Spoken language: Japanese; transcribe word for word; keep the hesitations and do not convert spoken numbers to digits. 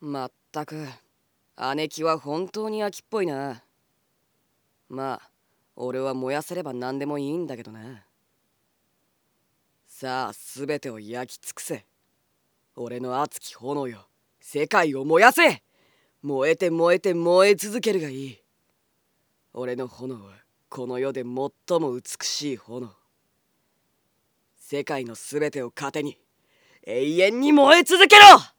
まったく姉貴は本当に秋っぽいな。まあ俺は燃やせれば何でもいいんだけどな。さあ全てを焼き尽くせ。俺の熱き炎よ、世界を燃やせ。燃えて燃えて燃え続けるがいい。俺の炎はこの世で最も美しい炎。世界の全てを糧に永遠に燃え続けろ。